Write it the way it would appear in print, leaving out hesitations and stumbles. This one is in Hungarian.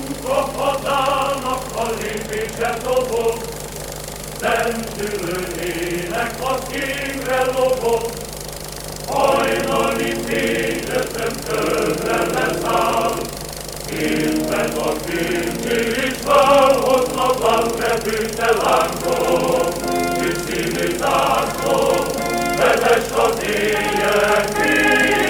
Hatának a lépése dobog, lendülőnének a szívre lobog, hajnali fényesen körre leszáll, kézben a fénynél is válhoznak a repülte lángok, és színű zászló, vezess az éjjel